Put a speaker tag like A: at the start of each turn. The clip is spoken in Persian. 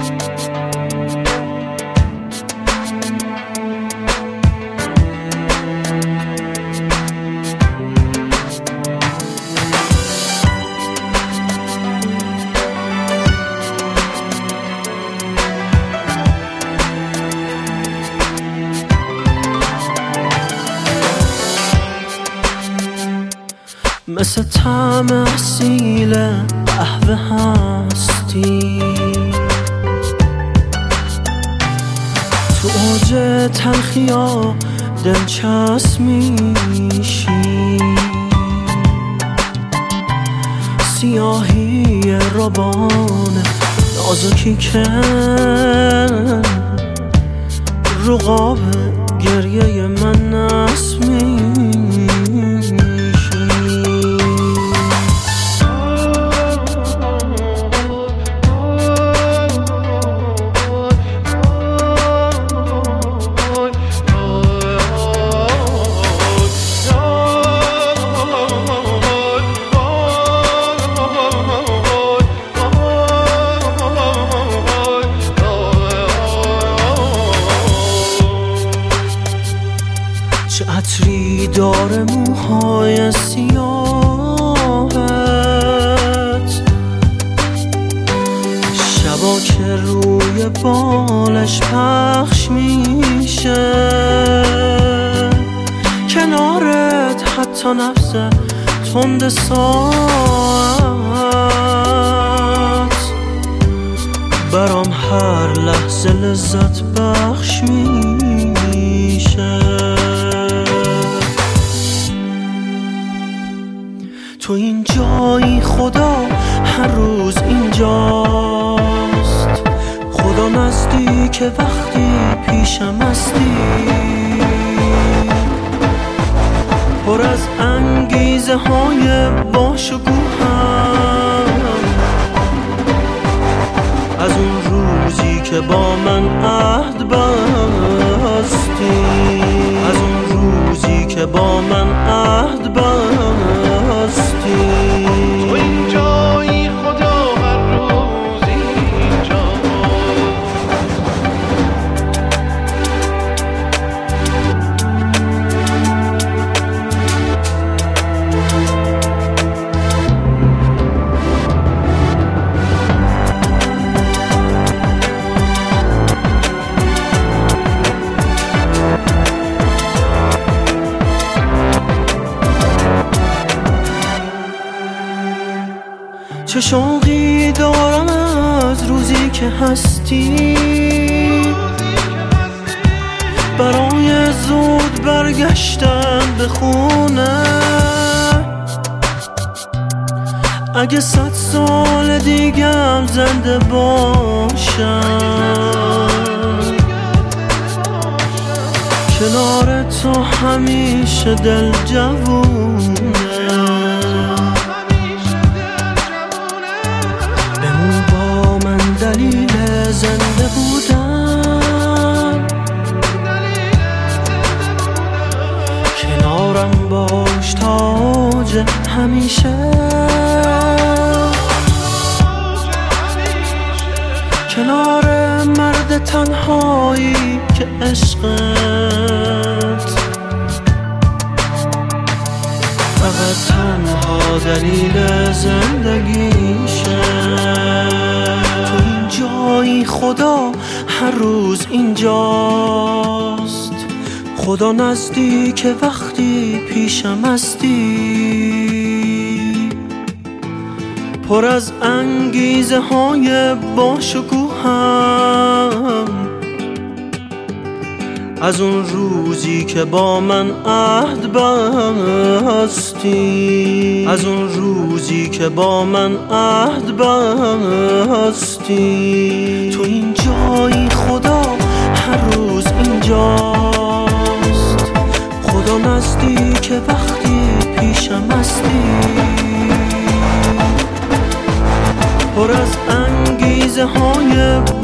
A: مثل طعم اصیل قهوه هستی، تو اوج تلخیا دلچسب میشی، سیاهی ربان نازکی که رو قاب گریه من نصب میشی. چه عطری داره موهای سیاهت، شبا که روی بالش پخش میشه، کنارت حتی نفس تند ساعت برام هر لحظه لذت بخش میشه. تو این جایی خدا هر روز اینجاست، خدا نزدیک وقتی پیشم هستی، پر از انگیزه های باشکوهم از اون روزی که با من عهد بستی، از اون روزی که با من عهد بستی.
B: تو اینجایی خدا هر روز اینجا،
A: چه شوقی دارم از روزی که هستی، برای زود برگشتن به خونه. اگه 100 سال دیگم زنده باشم، کنار تو همیشه دل جوونه. دلیل زنده بودن، کنارم باش تاج همیشه، کنار مرد تنهایی که عشقت فقط تنها دلیل زندگیشه. جایی خدا هر روز اینجاست، خدا نزدیک وقتی پیشم هستی، پر از انگیزه های باشکوهم از اون روزی که با من عهد بستی، از اون روزی که با من عهد بستی. تو این جایی خدا هر روز اینجاست، خدا نزدیک وقتی پیشم هستی، پر از انگیزه های